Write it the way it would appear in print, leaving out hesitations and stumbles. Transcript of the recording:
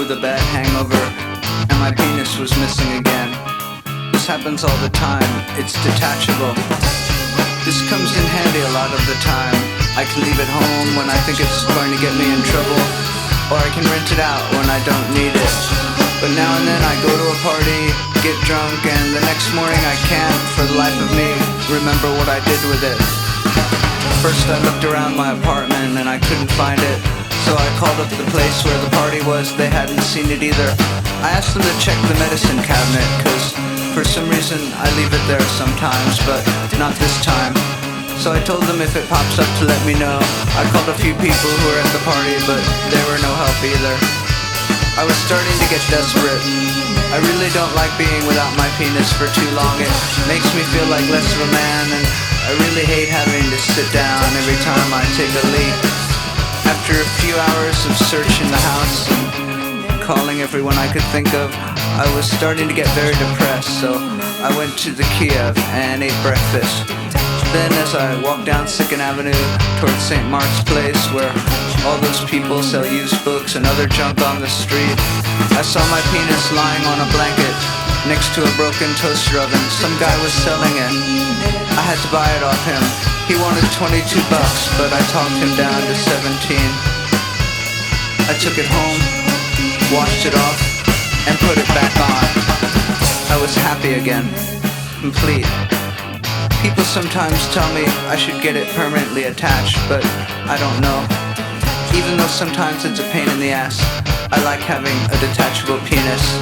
with a bad hangover, and my penis was missing again. This happens all the time, it's detachable. This comes in handy a lot of the time. I can leave it home when I think it's going to get me in trouble, or I can rent it out when I don't need it. But now and then I go to a party, get drunk, and the next morning I can't, for the life of me, remember what I did with it. First I looked around my apartment and I couldn't find it, so I called up the place where the party was. They hadn't seen it either. I asked them to check the medicine cabinet, cause for some reason I leave it there sometimes, but not this time. So I told them if it pops up to let me know. I called a few people who were at the party, but they were no help either. I was starting to get desperate. I really don't like being without my penis for too long. It makes me feel like less of a man, and I really hate having to sit down every time I take a leak. After a few hours of searching the house and calling everyone I could think of, I was starting to get very depressed, so I went to the Kiev and ate breakfast. Then as I walked down 2nd Avenue towards St. Mark's Place, where all those people sell used books and other junk on the street, I saw my penis lying on a blanket next to a broken toaster oven. Some guy was selling it. I had to buy it off him. He wanted $22, but I talked him down to 17. I took it home, washed it off, and put it back on. I was happy again, complete. People sometimes tell me I should get it permanently attached, but I don't know. Even though sometimes it's a pain in the ass, I like having a detachable penis.